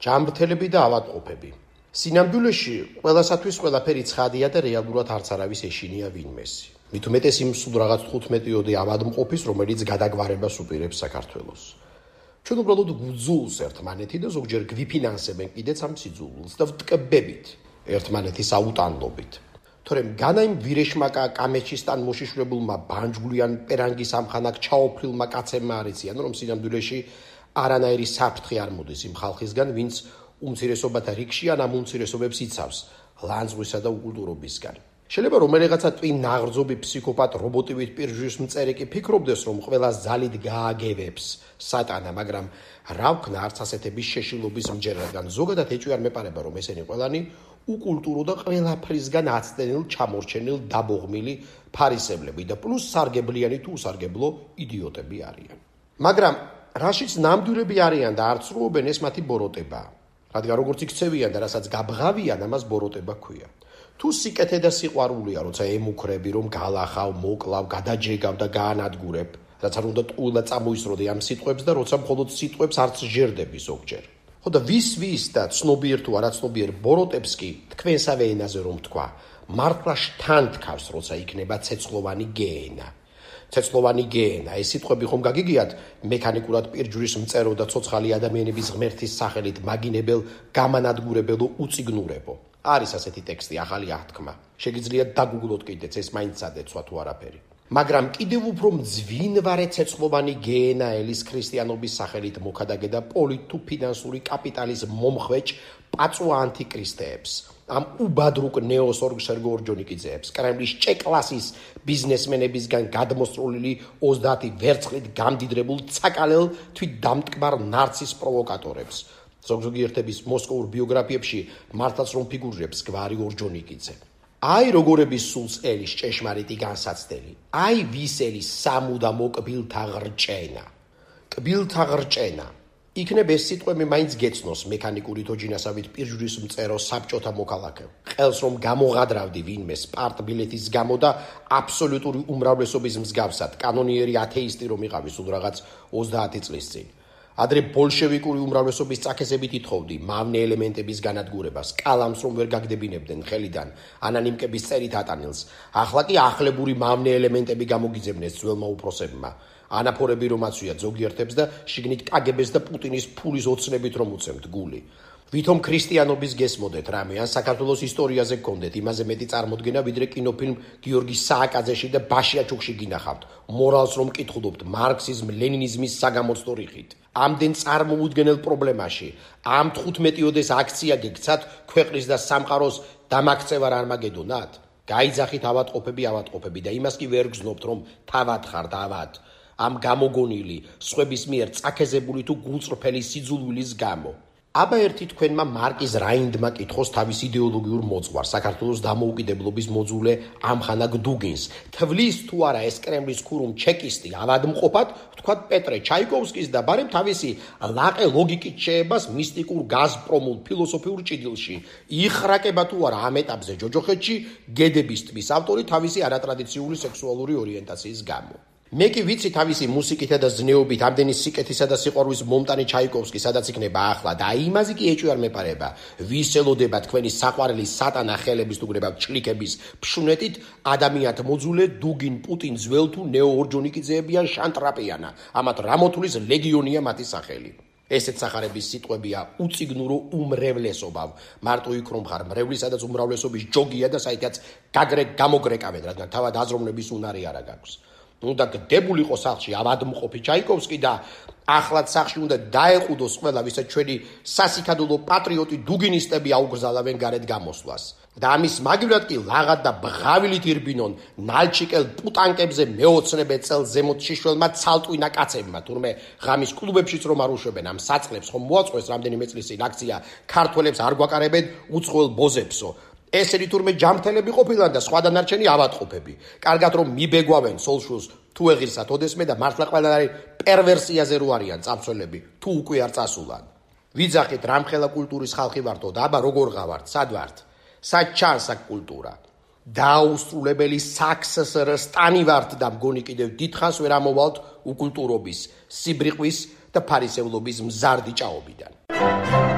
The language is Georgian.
ჯამრთელები და ავადმყოფები. სინამდვილეში ყველასათვის ყველაფერი ცხადია და რეალურად არც არავის ეშინია ვინმესი. მით უმეტეს იმ სულ რაღაც 15-ოდე ავადმყოფის, რომელიც გადაგვარებას უპირებს საქართველოს. ჩვენ უბრალოდ გვძულს ერთმანეთი და ზოგჯერ გვიფინანსებენ კიდეც ამ სიძულვილს და ვტკბებით ერთმანეთის აუტანლობით. თორემ განა იმ ვირეშმაკა კამეჩისთან მოშიშვლებულმა ბანჯგვლიან პერანგის ამხანակ ჩაოფლილმა კაცებმა არ იციან, რომ სინამდვილეში არანაირი საფრთხე არ მოდის იმ ხალხისგან, ვინც უმცირესობათა რიგში ან ამ უმცირესობებს იცავს ლანძღვისა და უკულტურობისგან. შეიძლება რომელიღაცა ტვინ ნაღრძობი ფსიქოპატ რობოტივით პირჟვის მწერი კი ფიქრობდეს, რომ ყველას ძალით გააგევებს სატანა, მაგრამ რა ვქნა არც ასეთების შეშილობის მჯერ, რადგან ზოგადად ეჭვი არ მეპარება, რომ ესენი ყველანი უკულტურო და ყველაფრისგან აცდენილ, ჩამორჩენილ, დაბოღმილი ფარისევლები და პლუს სარგებლიანი თუ უსარგებლო იდიოტები არიან. მაგრამ რაშიც ნამდვილები არიან და არ ცრუობენ, ეს მათი ბოროტებაა. რადგან როგორც იქცევიან და რასაც გაბღავიან, ამას ბოროტება ქვია. თუ სიკეთე და სიყვარულია, როცა ემუქრები, რომ galახავ, მოკლავ, გადაჯეგავ და გაანადგურებ, რაც არ უნდა ტყუილად წამოისროდე ამ სიტყვებს და როცა მხოლოდ სიტყვებს არც ჟერდები ზოგჯერ. ხო და ვის და ცნობიერ თუ არაცნობიერ ბოროტებს კი თქვენსავე ენაზე რომ თქვა, მართლა შთან თქავს, როცა იქნება ცეცხლოვანი გეენა. ცეცხლოვანი გეენა, ეს სიტყვები ხომ გაგიგიათ მექანიკურად პირჯვრის მწერო და ცოცხალი ადამიანების ღმერთის სახელით მაგინებელ, გამანადგურებელო, უწიგნურებო. არის ასეთი ტექსტი, ახალი აღთქმა. შეგიძლიათ დაგუგლოთ კიდეც, ეს მაინც სადეცვა თუ არაფერი. მაგრამ კიდევ უფრო მძვინვარე ცეცხლოვანი გეენა ელის ქრისტიანობის სახელით მოქადაგე და პოლიტ თუ ფინანსური კაპიტალის მომხვეჭ პაწვა ანტიკრისტეებს, ამ უბადრუკ ნეოსორგ სერგო ორჯონიკიძეებს, კრემლის ჭეკლასის ბიზნესმენებისგან გადმოსწრული 30 ვერცხლით გამდიდრებულ ცაკალელ თვით დამტკბარ ნარცის პროვოკატორებს. ზოგიერთების მოსკოვურ ბიოგრაფიებში მართლაც რომ ფიგურირებს გვარი ორჯონიკიძე. აი როგორების სულს ელის ჭეშმარიტი განსაცდელი. აი ვის ელის სამუდამო კბილთა ღრჭენა. კბილთა ღრჭენა. იქნებ ეს სიტყვები მაინც გეცნოს მექანიკური თოჯინასავით პირჯვრის მწერო საბჭოთა მოქალაქე. ყელს რომ გამოღადრავდი ვინმე პარტბილეთის გამო და აბსოლუტური უმრავლესობის მსგავსად კანონიერი ათეისტი რომ იყავი სულ რაღაც 30 წლის წინ. ადრე ბოლშევიკური უმრავლესობის წაქეზებით ითხოვდი მავნე ელემენტების განადგურებას, კალამს რომ ვერ გაგდებინებდნენ ხელიდან ანანიმკების წერით ატანილს. ახლა კი ახლებური მავნე ელემენტები გამოგიძებნეს ძველმა უფროსებმა. ანაფორები რომ აცვიათ ზოგიერთებს და შიგნით კაგებეს და პუტინის ფულის ოცნებით რომ უცემთ გული. ვითომ ქრისტიანობის გესმოდეთ რამე ან საქართველოს ისტორიაზე გქონდეთ იმაზე მეტი წარმოდგენა, ვიდრე კინოფილმ გიორგი სააკაძეში და ბაშიაჩუქში გინახავთ. მორალს რომ კითხულობთ მარქსიზმ, ლენინიზმის საგამოცდო რიხით. ამდენ წარმოუდგენელ პრობლემაში ამ 15-ოდეს აქცია გექცათ ქვეყნის და სამყაროს დამაქცევარ არმაგედონად? გაიძახით ავადმყოფები და იმას კი ვერ გზნობთ, რომ თავად ხართ ავად. ამ გამოგონილი, სხვების მიერ წაქეზებული თუ გულწრფელი სიძულვილის გამო. აბა ერთი თქვენმა მარკიზ რაინდმა კითხოს თავის იდეოლოგიურ მოძღვარს, საქართველოს დამოუკიდებლობის მოძულე ამხანაგ დუგინს, თვლის თუ არა ეს კრემლის ქურუმ ჩეკისტი ავადმყოფად, ვთქვათ პეტრე ჩაიკოვსკის და ბარემ თავისი ლაყე ლოგიკით შეებას მისტიკურ გაზპრომულ ფილოსოფიურ ჭიდილში, იხრაკება თუ არა ამ ეტაპზე ჯოჯოხეთში გედების თმის ავტორი თავისი არატრადიციული სექსუალური ორიენტაციის გამო. მე კი ვიცი თავისი მუსიკითა და ზნეობით ამდენი სიკეთისა და სიყვარულის მომტანი ჩაიკოვსკი სადაც იქნება ახლა და აი იმაზე კი ეჭვი არ მეპარება, ვის ელოდება თქვენი საყვარელი სატანა ხელების თუ გნებავ ჩლიქების ფშუნეტით ადამიანთ მოძულე დუგინ პუტინ ძველ თუ ნეო ორჯონიკიძეებიან შანტრაპიანა, ამათ რამოთulis ლეგიონია მათი სახელი. ესეთ სახარების სიტყვებია უწიგნურო უმრევლესობავ. მარტო იქ რომ ხარ მრევლისა და უმრავლესობის ჯოგია და საითაც გამოგრეკავენ, რადგან თავად აზროვნების უნარი არა გაქვს. უნდა გდებულიყო სახლში ავადმყოფი ჩაიკოვსკი და ახლაც სახლში უნდა დაეყუდოს ყველა, ვისაც ჩვენი სასიქადულო პატრიოტი დუგინისტები აუგზალავენ გარეთ გამოსვლას. და ამის მაგივრად კი ლაღად და ბღავილით ირბინონ ნალჩიკელ პუტანკებზე მეოცნებე წელს ზემოთ შიშველმა ცალტვინა კაცებმა, თურმე ღამის კლუბებშიც რომ არ უშვებენ ამ საწყლებს, ხომ მოაწყვეს რამდენიმე წლის წინ აქცია ქართველებს არ გვაკარებენ უცხოელ ბოზებსო. ესენი თურმე ჯამრთელები ყოფილან და სხვა დანარჩენი ავადმყოფები. კარგად რომ მიბეგვავენ სოლშულს თუ ეღირსათ ოდესმე და მართლა ყველანაირ პერვერსიაზე რო არიან წამსვლელები, თუ უკვე არ წასულან. ვიძახით რამხელა კულტურის ხალხი ვართო და აბა როგორ ღავართ, სად ვართ? სად ჩანს აქ კულტურა? დაუსრულებელი საქსსრ სტანი ვართ და მგონი კიდევ დიდხანს ვერ ამოვალთ უკულტურობის, სიბრიყვის და ფარისევლობის მზარდი ჭაობიდან.